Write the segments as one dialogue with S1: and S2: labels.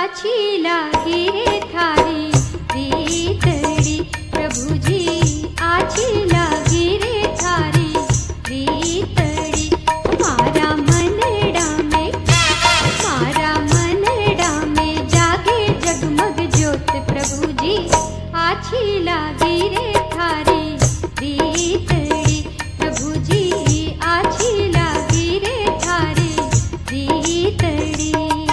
S1: आछी लागी रे थारी रीतड़ी प्रभु जी आछी लागी रे थारी रीतड़ी मारा मनड़ा में जागे जगमग ज्योत प्रभु जी आछी लागी रे थारी रीतड़ी प्रभु जी आछी लागी रे थारी रीतड़ी।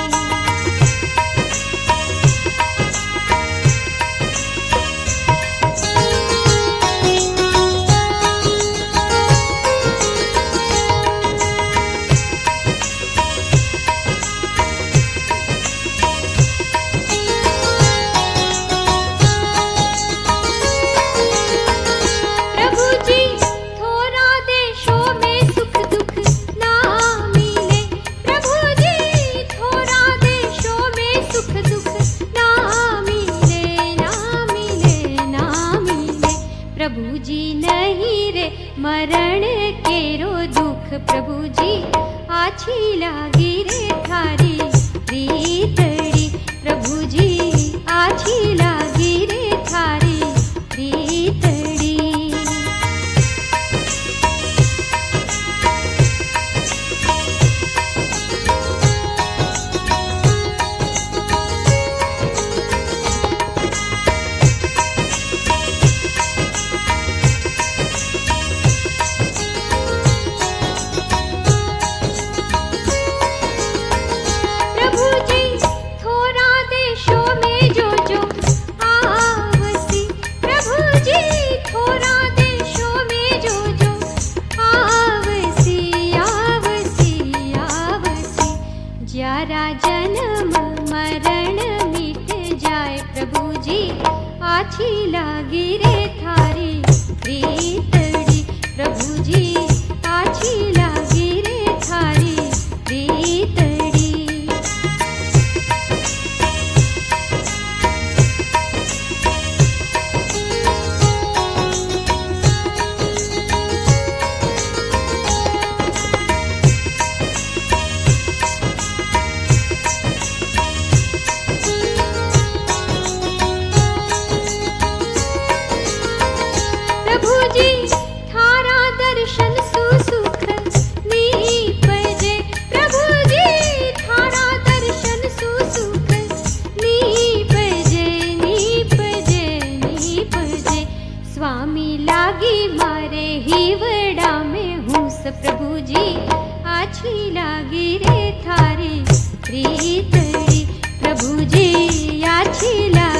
S1: प्रभु जी नहीं रे मरण केरो दुख प्रभु जी आछी लागी रे थारी रीतड़ी प्रभु जी आछी लागी रे थारी रीतड़ी। ज्यारा जन्म मरण मिट जाए प्रभु जी आछी लागी रे थारी रीतड़ी प्रभु जी आछी लागी रे थारी रीतड़ी। प्रभु जी थारा दर्शन सुसुख नीपजे प्रभु जी थारा दर्शन सुसुख नीपजे नीपजे नीपजे स्वामी लागी मारे हिवड़ा में हूस प्रभु जी आछी लागी रे थारी रीतड़ी प्रभु जी आछी लागी